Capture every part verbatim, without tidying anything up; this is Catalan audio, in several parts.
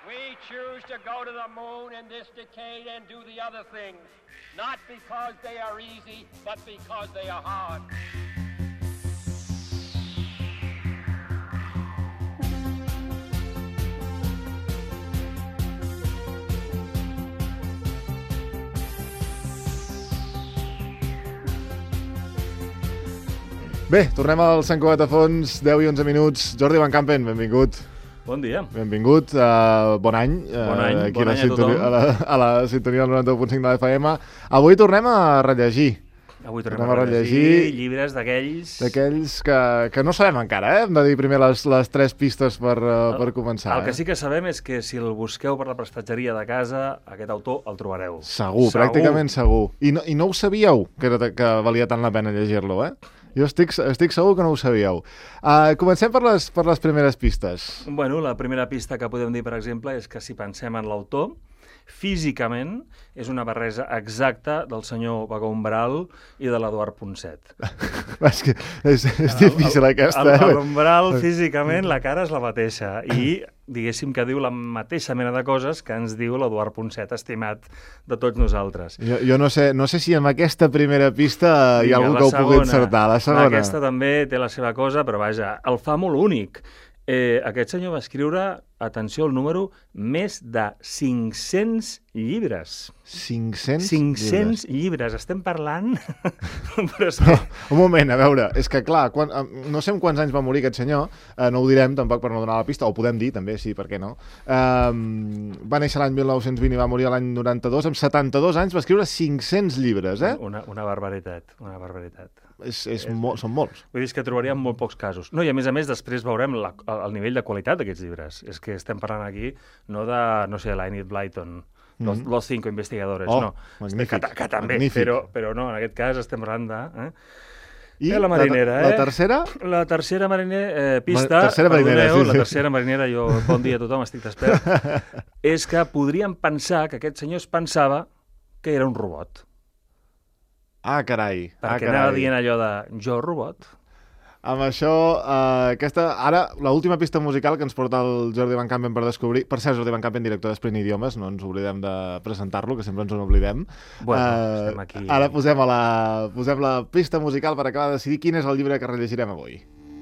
We choose to go to the moon in this decade and do the other things, not because they are easy, but because they are hard. Bé, tornem al Sant Cugat a fons, deu i onze minuts. Jordi Van Campen, benvingut. Bon dia. Benvingut, uh, bon any. Bon any, uh, aquí bon a, la any a tothom. a, la, a la sintonia del noranta u punt cinc de l'F M. Avui tornem a rellegir. Avui tornem, tornem a rellegir, rellegir llibres d'aquells... D'aquells que, que no sabem encara, eh? Hem de dir primer les, les tres pistes per, uh, per començar. El que eh? sí que sabem és que si el busqueu per la prestatgeria de casa, aquest autor el trobareu. Segur, segur. Pràcticament segur. I no, I no ho sabíeu, que, era, que valia tant la pena llegir-lo, eh? Jo estic, estic segur que no ho sabíeu. Uh, comencem per les, per les primeres pistes. Bueno, la primera pista que podem dir, per exemple, és que si pensem en l'autor, físicament és una barreja exacta del senyor Bagó Umbral i de l'Eduard Ponset. és que és, és difícil el, aquesta. El, el, el Umbral, físicament, la cara és la mateixa i diguéssim que diu la mateixa mena de coses que ens diu l'Eduard Ponset, estimat de tots nosaltres. Jo, jo no sé no sé si amb aquesta primera pista hi ha algú que ho segona, pugui encertar. La segona. Aquesta també té la seva cosa, però vaja, el fa molt únic. Eh, aquest senyor va escriure, atenció al número, més de cinc-cents llibres. cinc-cents? cinc-cents llibres. llibres. Estem parlant... Però és que... no, un moment, a veure, és que clar, quan, no sé en quants anys va morir aquest senyor, eh, no ho direm tampoc per no donar la pista, o podem dir també, sí, per què no. Eh, va néixer l'any mil nou-cents vint i va morir l'any noranta-dos, amb setanta-dos anys va escriure cinc-cents llibres, eh? Una, una barbaritat, una barbaritat. És, és mo són molts. Vull dir que trobaríem molt pocs casos. No, i a més a més després veurem la, el nivell de qualitat d'aquests llibres. És que estem parlant aquí no de, no sé, la Enid Blyton, mm-hmm. los, los cinco investigadores, oh, no. Magnífic. Que, que també, però, però no, en aquest cas estem parlant de... Eh? I la marinera, la, eh? la tercera? La tercera marinera, eh, pista, la tercera marinera, perdoneu, sí, sí. la tercera marinera, jo, bon dia a tothom, estic despert, és que podríem pensar que aquest senyor es pensava que era un robot. Ah, carai. Perquè ah, carai. anava dient allò de jo robot. Amb això, eh, aquesta, ara, l'última pista musical que ens porta el Jordi Van Campen per descobrir... Per cert, Jordi Van Campen, director d'Esprint Idiomes, no ens oblidem de presentar-lo, que sempre ens en oblidem. Bueno, eh, estem aquí... Ara posem, a la, posem la pista musical per acabar de decidir quin és el llibre que rellegirem avui.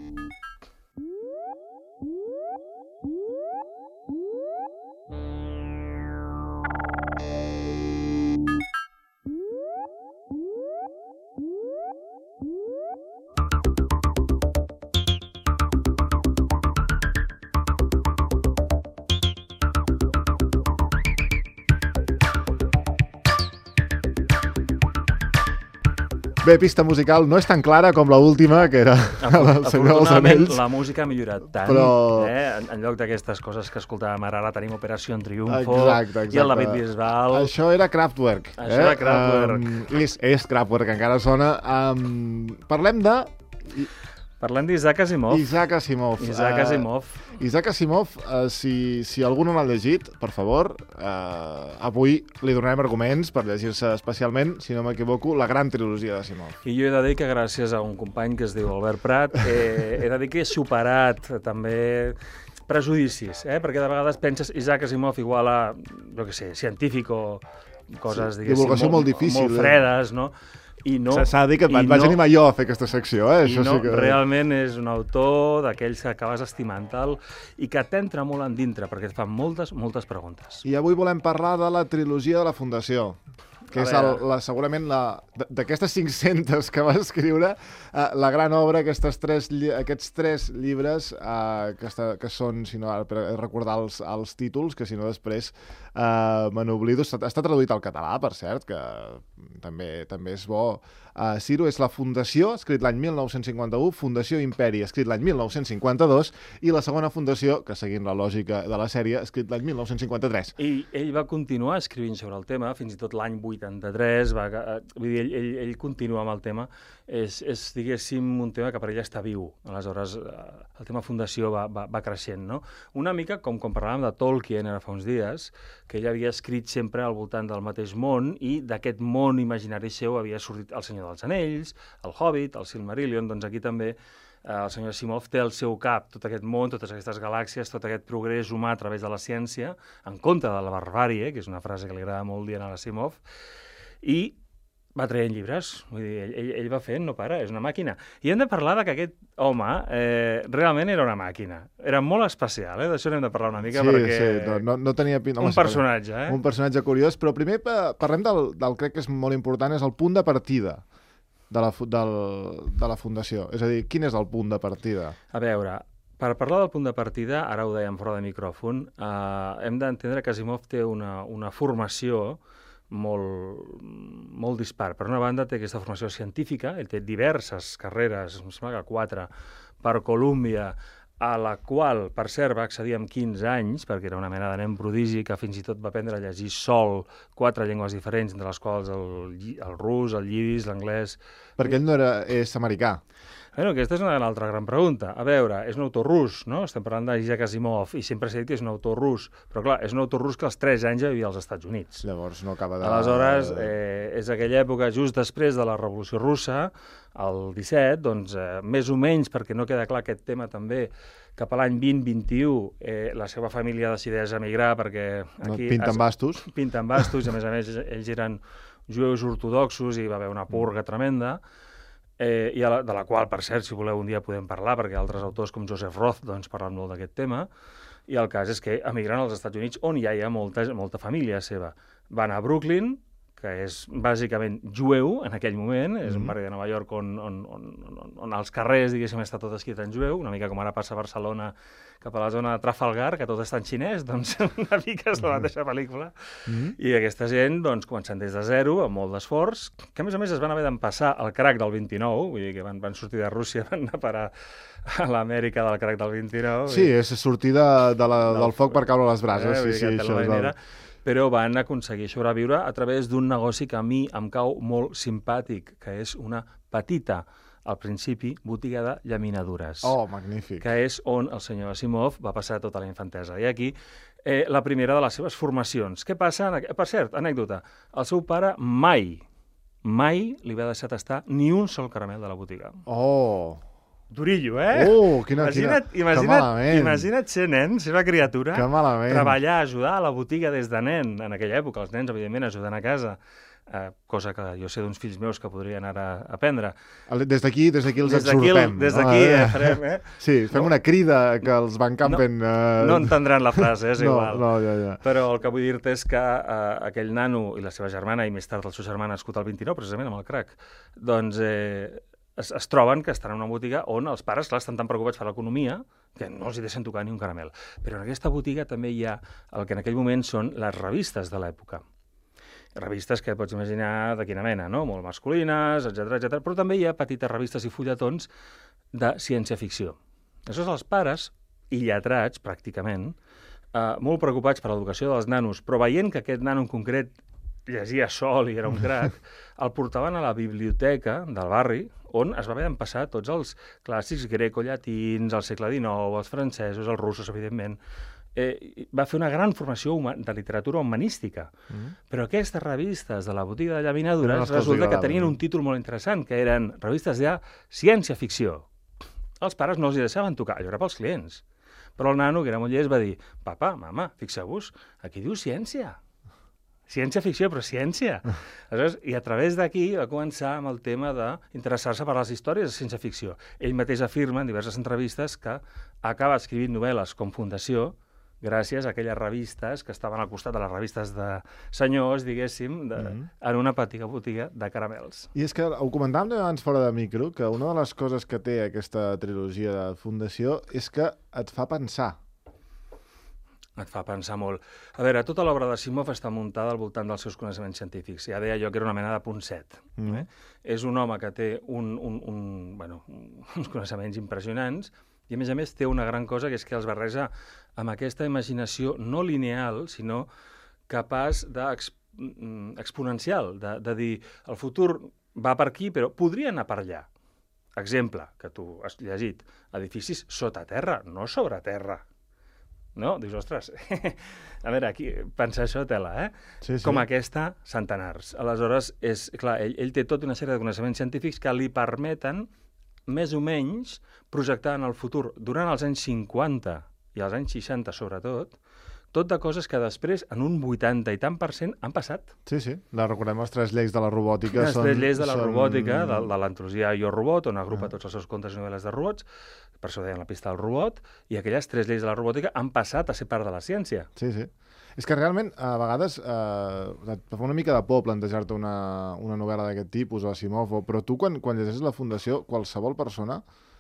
Bé, pista musical no és tan clara com l'última, que era el Senyor dels Anells. La música ha millorat tant, però... eh? en, en lloc d'aquestes coses que escoltàvem ara, ara tenim Operació Triunfo exacte, exacte. I el David Bisbal. Això era Kraftwerk. Això eh? era Kraftwerk. Um, és, és Kraftwerk, encara sona. Um, parlem de... Parlem d'Isaac Asimov. Isaac Asimov. Isaac Asimov. Uh, Isaac Asimov, uh, si, si algú no l'ha llegit, per favor, uh, avui li donarem arguments per llegir-se especialment, si no m'equivoco, la gran trilogia d'Asimov. I jo he de dir que gràcies a un company que es diu Albert Prat, eh, he de dir que he superat també prejudicis, eh? Perquè de vegades penses Isaac Asimov igual a, no què sé, científic o coses, sí, diguéssim, molt, molt, difícil, molt fredes, no? I no, s'ha de dir que et vaig no, animar jo a fer aquesta secció, eh? I Això no, sí que... realment és un autor d'aquells que acabes estimant-te'l i que t'entra molt endintre, perquè et fa moltes, moltes preguntes. I avui volem parlar de la trilogia de la Fundació, que és el, la, segurament d'aquestes cinc-centes que va escriure, eh, la gran obra, aquestes tres, aquests tres llibres eh, que, està, que són, si no, per recordar els, els títols, que si no després eh, me n'oblido. Està, està traduït al català, per cert, que també, també és bo Uh, Ciro és la Fundació, escrit l'any mil nou-cents cinquanta-u, Fundació Imperi, escrit l'any mil nou-cents cinquanta-dos, i la segona Fundació, que seguint la lògica de la sèrie, escrit l'any mil nou-cents cinquanta-tres. I ell va continuar escrivint sobre el tema, fins i tot l'any vuitanta-tres, va, vull dir, ell, ell, ell continua amb el tema. És, és, diguéssim, un tema que per ella està viu. Aleshores, el tema Fundació va, va, va creixent, no? Una mica com quan parlàvem de Tolkien ara fa uns dies, que ell havia escrit sempre al voltant del mateix món i d'aquest món imaginari seu havia sortit El Senyor dels Anells, El Hobbit, El Silmarillion, doncs aquí també el senyor Asimov té al seu cap tot aquest món, totes aquestes galàxies, tot aquest progrés humà a través de la ciència, en contra de la barbàrie, que és una frase que li agrada molt dir a l'Asimov, i va traient llibres, vull dir, ell, ell, ell va fent, no para, és una màquina. I hem de parlar de que aquest home eh, realment era una màquina. Era molt especial, eh? D'això n'hem de parlar una mica, sí, perquè... Sí, no, no tenia pinta... Un personatge, eh? Un personatge curiós, però primer parlem del, del crec que és molt important, és el punt de partida de la, del, de la Fundació. És a dir, quin és el punt de partida? A veure, per parlar del punt de partida, ara ho dèiem fora de micròfon, eh, hem d'entendre que Asimov té una, una formació molt, molt dispar. Per una banda, té aquesta formació científica, ell té diverses carreres, em sembla que quatre, per Colúmbia, a la qual, per cert, va accedir amb quinze anys, perquè era una mena de nen prodigi que fins i tot va aprendre a llegir sol quatre llengües diferents, entre les quals el, el rus, el lliris, l'anglès... Perquè ell no era, és americà. Bueno, aquesta és una altra gran pregunta. A veure, és un autor rus, no? Estem parlant d'Isaac Asimov, i sempre s'ha dit que és un autor rus, però clar, és un autor rus que als tres anys ja vivia als Estats Units. Llavors no acaba de... Aleshores, eh, és aquella època just després de la Revolució Russa, el disset, doncs, eh, més o menys, perquè no queda clar aquest tema també, cap a l'any vint vint-i-u, eh, la seva família decideix emigrar perquè aquí... No, pinten bastos. Pinten bastos, i a més a més ells eren jueus ortodoxos i va haver una purga tremenda, eh, i a la, de la qual, per cert, si voleu un dia podem parlar, perquè altres autors com Joseph Roth doncs, parlen molt d'aquest tema, i el cas és que emigren als Estats Units, on ja hi ha molta, molta família seva. Van a Brooklyn, que és bàsicament jueu en aquell moment, és un barri de Nova York on, on, on, on, on als carrers, diguéssim, està tot escrit en jueu, una mica com ara passa a Barcelona cap a la zona de Trafalgar, que tot està en xinès, doncs una mica és la mateixa pel·lícula. Mm. I aquesta gent, doncs, començant des de zero, amb molt d'esforç, que a més a més es van haver d'empassar el crac del vint-i-nou, vull dir que van, van sortir de Rússia, van anar a parar a l'Amèrica del crac del vint-i-nou. Sí, és sortir de, de la, del, del foc per caure a les brases. Eh, sí, sí, això és el... Però van aconseguir sobreviure a través d'un negoci que a mi em cau molt simpàtic, que és una petita, al principi, botiga de llaminadures. Oh, magnífic. Que és on el senyor Asimov va passar tota la infantesa. I aquí, eh, la primera de les seves formacions. Què passa? Per cert, anècdota, el seu pare mai, mai li va deixar tastar ni un sol caramel de la botiga. Oh! Durillo, eh? Oh, quina, imagina't, quina... imagina't, imagina't ser nen, ser una criatura, que malament. Treballar, ajudar a la botiga des de nen, en aquella època, els nens, evidentment, ajudant a casa, eh, cosa que jo sé d'uns fills meus que podrien ara aprendre. Des d'aquí des d'aquí els des exhortem. Des d'aquí no? eh, farem, eh? Sí, fem no. una crida que els Van Campen... No, eh... no entendran la frase, és no, igual. No, ja, ja. Però el que vull dir-te és que eh, aquell nano i la seva germana, i més tard el seu germà nascut al vint-i-nou, precisament amb el crac, doncs... Eh, Es, es troben que estan en una botiga on els pares, clar, estan tan preocupats per l'economia que no els hi deixen tocar ni un caramel. Però en aquesta botiga també hi ha el que en aquell moment són les revistes de l'època. Revistes que pots imaginar de quina mena, no? Molt masculines, etcètera, etcètera. Però també hi ha petites revistes i fulletons de ciència-ficció. Aleshores, els pares, i lletrats, pràcticament, eh, molt preocupats per l'educació dels nanos, però veient que aquest nano en concret llegia sol i era un crac, el portaven a la biblioteca del barri, on es va haver d'empassar tots els clàssics grecollatins, al segle dinou, els francesos, els russos, evidentment. Eh, va fer una gran formació de literatura humanística. Mm. Però aquestes revistes de la botiga de llaminadures resulta que tenien un títol molt interessant, que eren revistes de ciència-ficció. Els pares no els hi deixaven tocar, allò era pels clients. Però el nano, que era molt llest, va dir: «Papa, mama, fixeu-vos, aquí diu ciència». Ciència-ficció, però ciència. Aleshores, i a través d'aquí va començar amb el tema d'interessar-se per les històries de ciència-ficció. Ell mateix afirma en diverses entrevistes que acaba escrivint novel·les com Fundació gràcies a aquelles revistes que estaven al costat de les revistes de senyors, diguéssim, de, mm-hmm. en una petita botiga de caramels. I és que ho comentàvem abans fora de micro, que una de les coses que té aquesta trilogia de Fundació és que et fa pensar. Et fa pensar molt. A veure, tota l'obra d'Asimov està muntada al voltant dels seus coneixements científics. Ja deia jo que era una mena de punset. Mm. Eh? És un home que té un, un, un, bueno, uns coneixements impressionants i, a més a més, té una gran cosa, que és que els barreja amb aquesta imaginació no lineal, sinó capaç d'exponencial, de, de dir el futur va per aquí, però podria anar per allà. Exemple, que tu has llegit, edificis sota terra, no sobre terra. No? Dius, ostres, a veure, aquí, pensar això tela, eh? Sí, sí. Com aquesta, centenars. Aleshores, és, clar, ell, ell té tota una sèrie de coneixements científics que li permeten més o menys projectada en el futur, durant els anys cinquanta i els anys seixanta sobretot, tot de coses que després, en un vuitanta i tant per cent, han passat. Sí, sí. La recordem, les tres lleis de la robòtica. Les són, tres lleis de la són... robòtica, de, de l'antologia Jo Robot, on agrupa tots els seus contes i novel·les de robots, per això deien la pista del robot, i aquelles tres lleis de la robòtica han passat a ser part de la ciència. Sí, sí. És que realment, a vegades, eh, et fa una mica de por plantejar-te una, una novel·la d'aquest tipus, o Asimov, o... però tu, quan, quan llegeixes la Fundació, qualsevol persona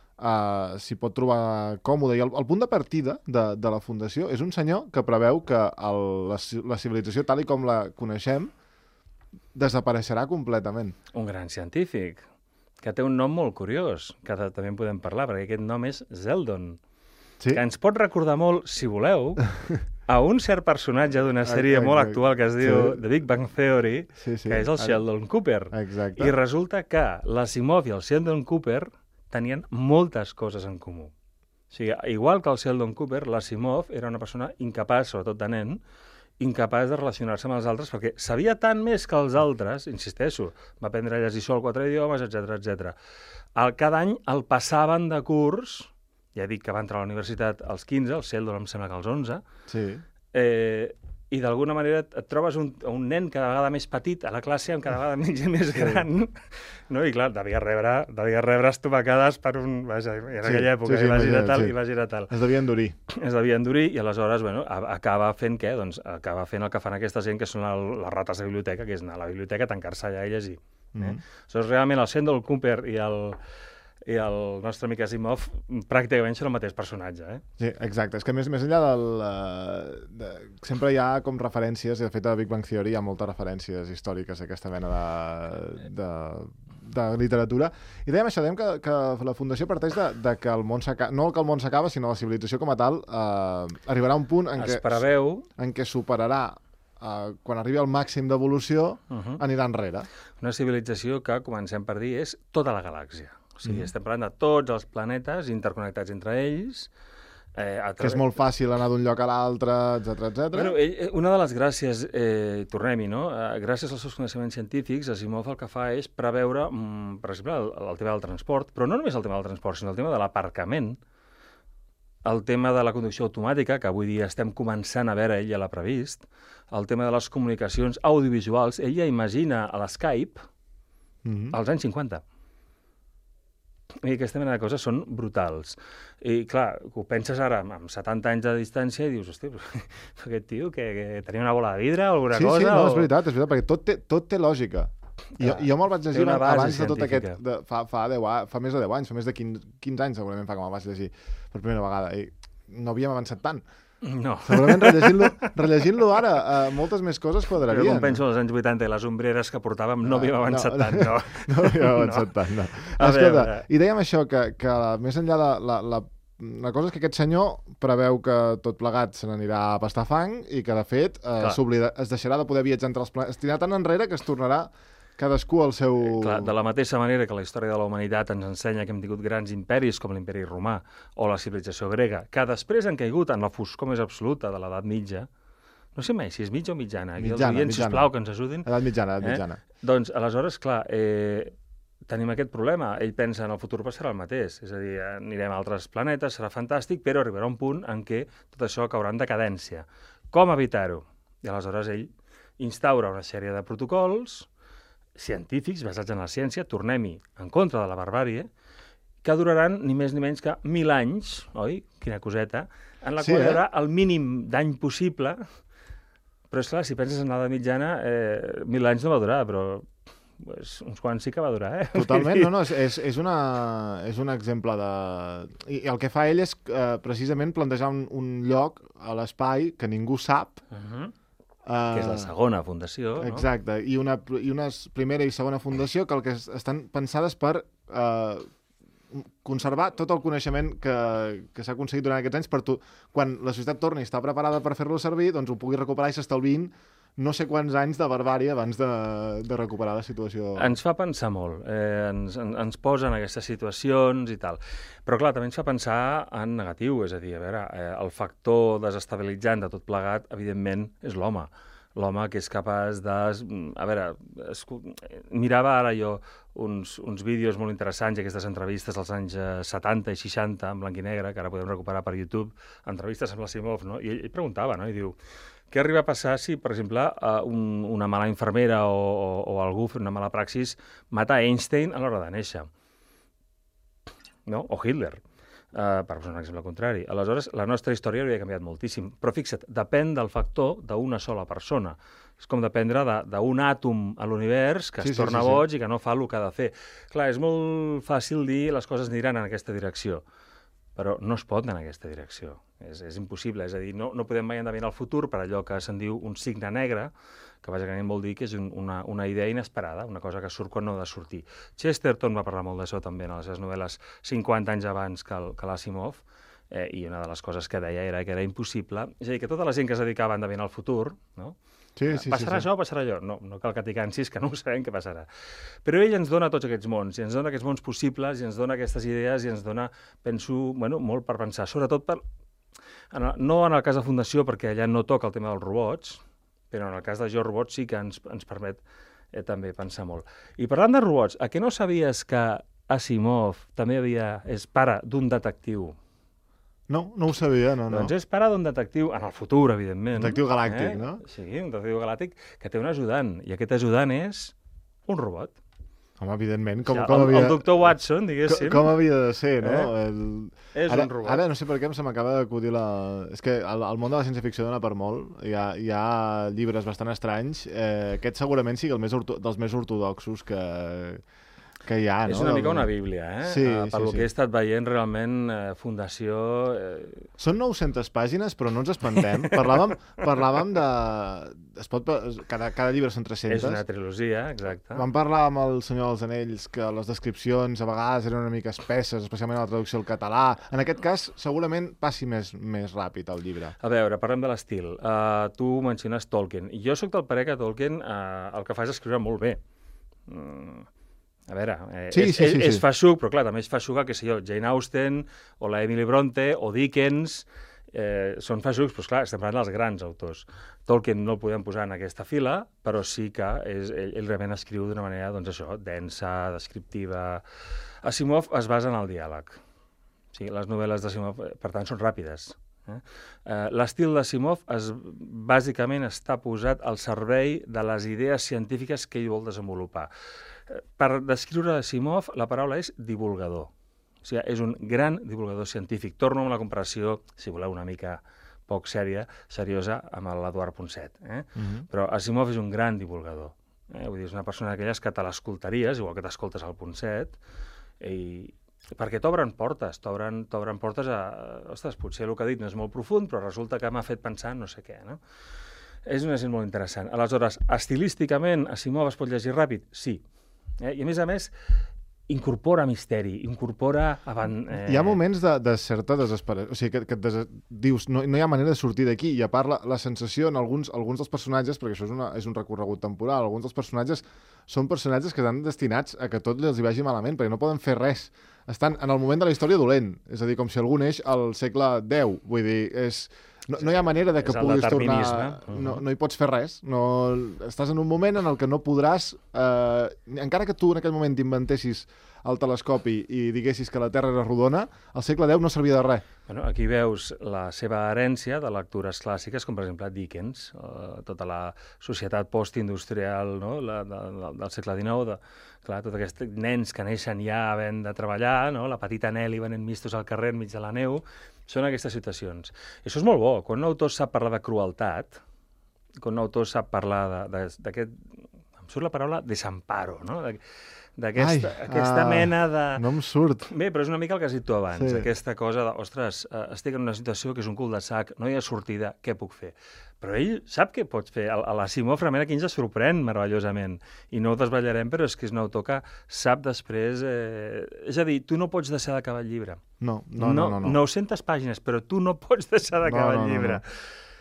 eh, s'hi pot trobar còmode. I el, el punt de partida de, de la Fundació és un senyor que preveu que el, la, la civilització, tal i com la coneixem, desapareixerà completament. Un gran científic, que té un nom molt curiós, que també en podem parlar, perquè aquest nom és Zeldon, sí? Que ens pot recordar molt, si voleu, a un cert personatge d'una sèrie exacte, molt actual que es diu sí. The Big Bang Theory, sí, sí. que és el Sheldon Cooper. Exacte. I resulta que l'Asimov i el Sheldon Cooper tenien moltes coses en comú. O sigui, igual que el Sheldon Cooper, l'Asimov era una persona incapaç, sobretot de nen, incapaç de relacionar-se amb els altres, perquè sabia tant més que els altres, insisteixo, va aprendre a llegir sol quatre idiomes, etcètera, etcètera. Cada any el passaven de curs, ja dic que va entrar a la universitat als quinze, el Sheldon em sembla que als onze, sí. eh, i d'alguna manera et trobes un, un nen cada vegada més petit a la classe, amb cada vegada menys i més gran, no? I clar, devia rebre, devia rebre estomacades per un... Vaja, era sí, aquella època, sí, sí, i va girar tal, sí. i va girar tal. Es devia endurir. Es devia endurir, i aleshores, bueno, acaba fent què? Doncs acaba fent el que fan aquesta gent, que són el, les rates de biblioteca, que és anar a la biblioteca, tancar-se allà i llegir. Eh? Mm. Aleshores, realment, el Sheldon Cooper i el... i el nostre amic Asimov pràcticament són el mateix personatge, eh? Sí, exacte. És que més, més enllà del... Uh, de, sempre hi ha com referències, i de fet a Big Bang Theory hi ha moltes referències històriques a aquesta mena de, de, de literatura. I dèiem això, dèiem que, que la Fundació parteix de, de que el món s'acaba, no que el món s'acaba, sinó la civilització com a tal, uh, arribarà a un punt en es què, preveu... en què superarà Uh, quan arribi al màxim d'evolució, uh-huh. anirà enrere. Una civilització que, comencem per dir, és tota la galàxia. O sigui, uh-huh. estem parlant de tots els planetes interconnectats entre ells. Eh, través... Que és molt fàcil anar d'un lloc a l'altre, etcètera, etcètera. Bueno, ell, una de les gràcies, eh, tornem-hi, no? Eh, gràcies als seus coneixements científics, Asimov el que fa és preveure, mm, per exemple, el, el tema del transport, però no només el tema del transport, sinó el tema de l'aparcament, el tema de la conducció automàtica, que avui dia estem començant a veure, ell ja l'ha previst, el tema de les comunicacions audiovisuals, ell ja imagina a l'Skype mm-hmm. als anys cinquanta. I aquesta mena de coses són brutals. I, clar, ho penses ara amb setanta anys de distància i dius, hosti, aquest tio que, que tenia una bola de vidre o alguna sí, cosa? Sí, sí, no, o... és veritat, és veritat, perquè tot té, tot té lògica. I jo, jo me'l vaig llegir abans de tot aquest... De, fa, fa, deu, fa més de deu anys, fa més de quinze, quinze anys segurament fa que me'l vaig llegir per primera vegada. I no havíem avançat tant. No. Segurament rellegint-lo rellegint ara, uh, moltes més coses quadrarien. Però com penso als anys vuitanta i les ombreres que portàvem no, no havíem avançat no, tant, no. No, no havíem avançat no. tant, no. Escolta, i dèiem això, que, que més enllà de la, la, la cosa és que aquest senyor preveu que tot plegat se n'anirà a pastar fang i que, de fet, eh, es deixarà de poder viatjar entre els planetes. Es tirarà tan enrere que es tornarà cadascú al seu... Clar, de la mateixa manera que la història de la humanitat ens ensenya que hem tingut grans imperis com l'imperi romà o la civilització grega, que després han caigut en la foscor més absoluta de l'edat mitja, no sé mai si és mitja o mitjana, aquí mitjana, els oients, sisplau, que ens ajudin. Edat mitjana, edat mitjana. Eh? Doncs, aleshores, clar, eh, tenim aquest problema. Ell pensa en el futur passarà el mateix, és a dir, anirem a altres planetes, serà fantàstic, però arribarà un punt en què tot això caurà en decadència. Com evitar-ho? I aleshores ell instaura una sèrie de protocols científics basats en la ciència, tornem-hi en contra de la barbàrie, que duraran ni més ni menys que mil anys, oi? Quina coseta, en la sí, qual hi haurà eh? el mínim d'any possible, però és clar, si penses en l'edat mitjana, eh, mil anys no va durar, però pues, uns quants sí que va durar, eh? Totalment, no, no, és, és, una, és un exemple de... I el que fa ell és eh, precisament plantejar un, un lloc a l'espai que ningú sap, uh-huh. Uh, que és la segona fundació, no? Exacte, i una, i una primera i segona fundació que el que estan pensades per uh, conservar tot el coneixement que, que s'ha aconseguit durant aquests anys per tu, quan la societat torni i està preparada per fer-lo servir, doncs ho pugui recuperar i s'estalviïn no sé quants anys de barbàrie abans de, de recuperar la situació. Ens fa pensar molt, eh, ens, ens posa en aquestes situacions i tal. Però clar, també ens fa pensar en negatiu, és a dir, a veure, eh, el factor desestabilitzant de tot plegat, evidentment, és l'home. l'home que és capaç de... A veure, escu... mirava ara jo uns, uns vídeos molt interessants, aquestes entrevistes dels anys setanta i seixanta, en blanc i negre, que ara podem recuperar per YouTube, entrevistes amb l'Asimov, no? I ell, ell preguntava, no? I diu, què arriba a passar si, per exemple, un, una mala infermera o, o, o algú fent una mala praxis mata Einstein a l'hora de néixer? No? O Hitler. Uh, per posar un exemple contrari. Aleshores, la nostra història hauria canviat moltíssim. Però fixa't, depèn del factor d'una sola persona. És com dependre d'un àtom a l'univers que sí, es torna sí, sí, sí. boig i que no fa el que ha de fer. Clar, és molt fàcil dir les coses aniran en aquesta direcció, però no es pot anar en aquesta direcció. És, és impossible. És a dir, no, no podem mai endevinar el futur per allò que se'n diu un signe negre, que bàsicament vol dir que és un, una, una idea inesperada, una cosa que surt quan no ha de sortir. Chesterton va parlar molt d'això també en les seves novel·les cinquanta anys abans que, el, que l'Asimov, eh, i una de les coses que deia era que era impossible. És a dir, que tota la gent que es dedicava a endevinar el futur, no? Sí, sí, passarà sí, sí. això o passarà allò? No, no cal que t'hi cansis, que no ho sabem què passarà. Però ell ens dona tots aquests mons, i ens dona aquests mons possibles, i ens dona aquestes idees, i ens dona, penso, bueno, molt per pensar, sobretot per... En el, no en el cas de Fundació, perquè allà no toca el tema dels robots, però en el cas de Jo Robot sí que ens, ens permet eh, també pensar molt. I parlant de robots, a què no sabies que Asimov també havia, és pare d'un detectiu? No, no ho sabia, no, no. Doncs és pare d'un detectiu, en el futur, evidentment. Detectiu galàctic, eh? no? Sí, un detectiu galàctic que té un ajudant, i aquest ajudant és un robot. Home, evidentment, com, o sigui, com el, havia... el doctor Watson, diguéssim. Com, com havia de ser, no? Eh? El... És ara, un robot. Ara no sé per què se m'acaba d'acudir la... És que el, el món de la ciència-ficció dona per molt. Hi ha, hi ha llibres bastant estranys. Eh, aquest segurament sigui el més orto... dels més ortodoxos que... que hi ha, no? És una mica una bíblia, eh? Sí, uh, per sí, lo sí. que he estat veient, realment, eh, Fundació... Eh... Són nou-centes pàgines, però no ens espantem. Parlàvem, parlàvem de... Es pot... cada, cada llibre són tres-centes. És una trilogia, exacte. Vam parlar amb el Senyor dels Anells que les descripcions a vegades eren una mica espesses, especialment a la traducció al català. En aquest cas, segurament passi més, més ràpid el llibre. A veure, parlem de l'estil. Uh, tu menciones Tolkien. Jo sóc del parer que Tolkien uh, el que fa és escriure molt bé. Mm. A veure, eh, sí, és, sí, sí, és, és sí. feixuc, però clar, també és feixuga, que sé jo, Jane Austen, o la Emily Bronte, o Dickens, eh, són feixucs, però esclar, estem parlant dels grans autors. Tolkien no el podem posar en aquesta fila, però sí que és, ell, ell realment escriu d'una manera, doncs això, densa, descriptiva. Asimov es basa en el diàleg. O sigui, les novel·les d'Asimov, per tant, són ràpides. Eh? Eh, l'estil d'Asimov es, bàsicament està posat al servei de les idees científiques que ell vol desenvolupar. Per descriure Asimov, la paraula és divulgador. O sigui, és un gran divulgador científic. Torno amb la comparació, si voleu, una mica poc sèria, seriosa, amb l'Eduard Ponset. Eh? Mm-hmm. Però Asimov és un gran divulgador. Eh? Vull dir, és una persona d'aquelles que te l'escoltaries, igual que t'escoltes al Ponset, i... perquè t'obren portes, t'obren t'obren portes a... Ostres, potser el que ha dit no és molt profund, però resulta que m'ha fet pensar no sé què, no? És una gent molt interessant. Aleshores, estilísticament, Asimov es pot llegir ràpid? Sí. Eh? I a més a més, incorpora misteri, incorpora... Avant, eh... Hi ha moments de, de certa desesperació, o sigui, que, que et des... dius, no, no hi ha manera de sortir d'aquí, i a part la, la sensació en alguns, alguns dels personatges, perquè això és, una, és un recorregut temporal, alguns dels personatges són personatges que estan destinats a que tot els hi vagi malament, perquè no poden fer res. Estan en el moment de la història dolent, és a dir, com si algú neix al segle deu, vull dir, és... No, no hi ha manera de que puguis tornar... Uh-huh. No, no hi pots fer res. No... Estàs en un moment en el que no podràs... Eh... Encara que tu en aquell moment t'inventessis el telescopi i diguessis que la Terra era rodona, al segle deu no servia de res. Bueno, aquí veus la seva herència de lectures clàssiques, com per exemple Dickens, eh, tota la societat postindustrial, no? la, de, de, del segle dinou, de, clar, tots aquests nens que neixen ja havent de treballar, no? La petita Nelly venent mistos al carrer enmig de la neu, són aquestes situacions. I això és molt bo. Quan un autor sap parlar de crueltat, quan un autor sap parlar d'aquest... Em surt la paraula desamparo, no? D'aquesta aquesta ah, mena de... No em surt. Bé, però és una mica el que has dit tu abans, Sí. aquesta cosa de, ostres, eh, estic en una situació que és un cul de sac, no hi ha sortida, què puc fer? Però ell sap què pots fer. A l'Asimov realment aquí ens sorprèn meravellosament, i no ho desvetllarem, però és que és un autor que sap després... Eh... És a dir, tu no pots deixar d'acabar el llibre. No, no, no. no, no. nou-centes pàgines, però tu no pots deixar d'acabar no, no, el llibre. No, no.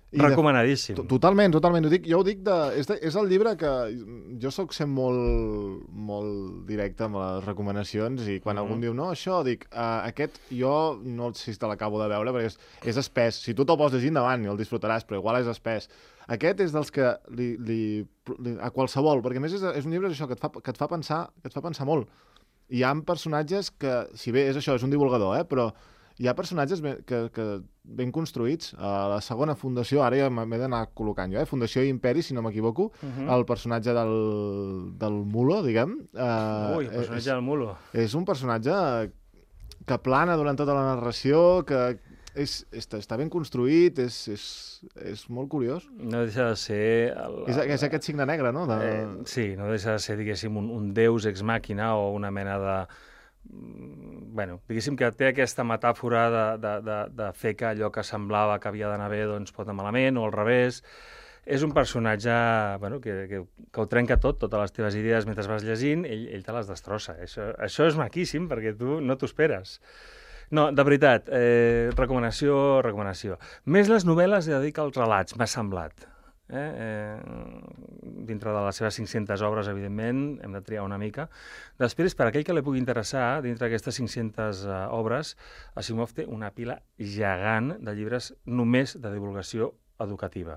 I recomanadíssim. De... Totalment, totalment. Ho dic, jo ho dic, de... És, de... és el llibre que... Jo soc sempre molt, molt directe amb les recomanacions i quan mm. algú em diu, no, això, dic, uh, aquest jo no sé si te l'acabo de veure perquè és, és espès. Si tu te'l poses llegir endavant i el disfrutaràs, però igual és espès. Aquest és dels que li, li, li, a qualsevol, perquè a més és, és un llibre això, que, et fa, que, et fa pensar, que et fa pensar molt. Hi ha personatges que, si bé és això, és un divulgador, eh, però hi ha personatges ben, que, que ben construïts. A la segona fundació, ara ja m'he d'anar col·locant jo, eh? Fundació i Imperi, si no m'equivoco, uh -huh. el personatge del, del Mulo, diguem. Eh, Ui, el personatge és, del Mulo. És un personatge que plana durant tota la narració, que és, està, està ben construït, és, és, és molt curiós. No deixa de ser... El, és, és aquest signe negre, no? De... Eh, sí, no deixa de ser, diguéssim, un, un deus ex màquina o una mena de... Bueno, diguéssim que té aquesta metàfora de, de, de, de fer que allò que semblava que havia d'anar bé doncs pot anar malament, o al revés. És un personatge bueno, que, que, que ho trenca tot, totes les teves idees mentre vas llegint, ell, ell te les destrossa. Això, això és maquíssim, perquè tu no t'ho esperes. No, de veritat, eh, recomanació, recomanació. Més les novel·les, he de dir que els relats, m'ha semblat. Eh? Eh, dintre de les seves cinc-centes obres, evidentment, hem de triar una mica. Després, per aquell que li pugui interessar, dintre d'aquestes cinc-centes uh, obres, Asimov té una pila gegant de llibres només de divulgació educativa.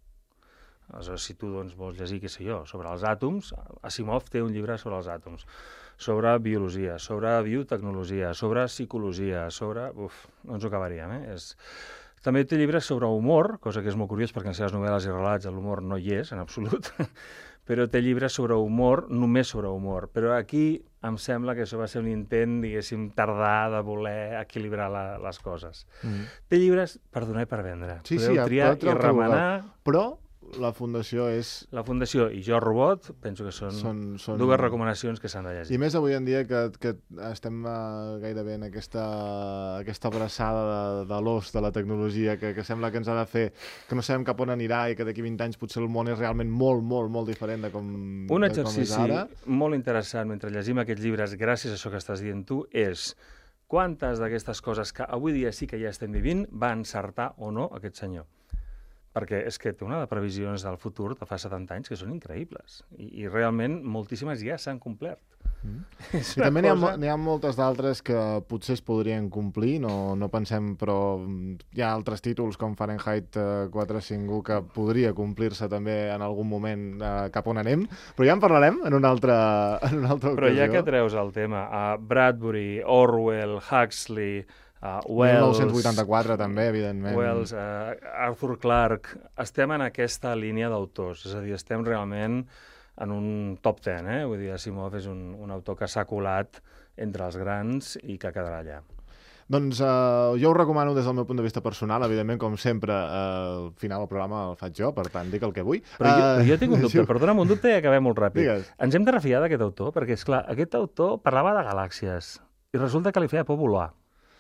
Aleshores, si tu doncs, vols llegir, què sé jo, sobre els àtoms, Asimov té un llibre sobre els àtoms, sobre biologia, sobre biotecnologia, sobre psicologia, sobre... Uf, no ens ho acabaríem, eh? És... També té llibres sobre humor, cosa que és molt curiós perquè en les seves novel·les i relats l'humor no hi és, en absolut, però té llibres sobre humor, només sobre humor. Però aquí em sembla que això va ser un intent, diguéssim, tardà de voler equilibrar la, les coses. Mm. Té llibres per donar i per vendre. Sí, Podeu sí, triar i remenar... Però la Fundació és... La Fundació i Jo, Robot, penso que són, són, són... dues recomanacions que s'han de llegir. I més avui en dia que, que estem uh, gairebé en aquesta, aquesta abraçada de, de l'os de la tecnologia que, que sembla que ens ha de fer, que no sabem cap on anirà i que d'aquí vint anys potser el món és realment molt, molt, molt diferent de com, Un de exercici com és ara. molt interessant mentre llegim aquests llibres, gràcies a això que estàs dient tu, és quantes d'aquestes coses que avui dia sí que ja estem vivint va encertar o no aquest senyor. Perquè és que té una de previsions del futur de fa setanta anys que són increïbles. I, i realment moltíssimes ja s'han complert. Mm. I també n'hi ha, n'hi ha moltes d'altres que potser es podrien complir, no, no pensem, però hi ha altres títols com Fahrenheit quatre cinc u que podria complir-se també en algun moment eh, cap on anem, però ja en parlarem en una altra, en una altra però ocasió. Ja que treus el tema, uh, Bradbury, Orwell, Huxley... Uh, Wells, mil nou-cents vuitanta-quatre també, evidentment. Wells, uh, Arthur Clarke, estem en aquesta línia d'autors, és a dir, estem realment en un top ten, eh? Vull dir, Asimov és un, un autor que s'ha colat entre els grans i que quedarà allà. Doncs uh, jo ho recomano des del meu punt de vista personal, evidentment, com sempre, uh, al final del programa el faig jo, per tant, dic el que vull. Però uh, jo, jo tinc un dubte, jo... perdona'm un dubte i acabem molt ràpid. Digues. Ens hem de refiar d'aquest autor? Perquè, esclar, aquest autor parlava de galàxies i resulta que li feia por volar.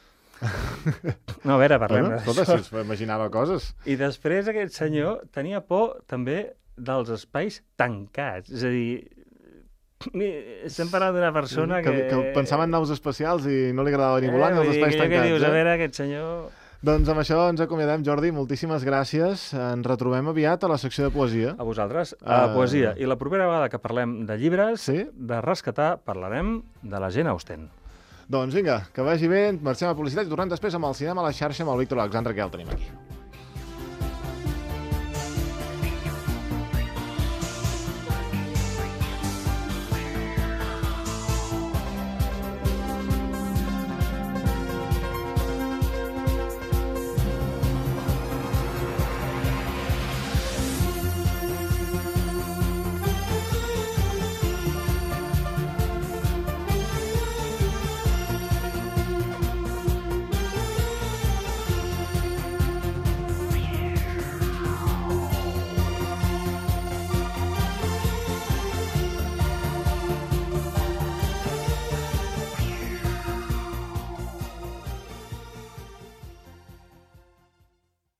No, a veure, parlem bueno, d'això. Escolta, si es imaginava coses. I després aquest senyor tenia por també dels espais tancats. És a dir, estem parlant d'una persona que... que... Que pensava en naus espacials i no li agradava ni volar eh, ni els espais que tancats. Que dius, eh? A veure, aquest senyor... Doncs amb això ens acomiadem, Jordi. Moltíssimes gràcies. Ens retrobem aviat a la secció de poesia. A vosaltres, a uh... poesia. I la propera vegada que parlem de llibres, sí? de rescatar, parlarem de la Jane Austen. Doncs vinga, que vagi bé, marxem a publicitat i tornem després amb el cinema a la xarxa amb el Víctor Alexandre, que ja el tenim aquí.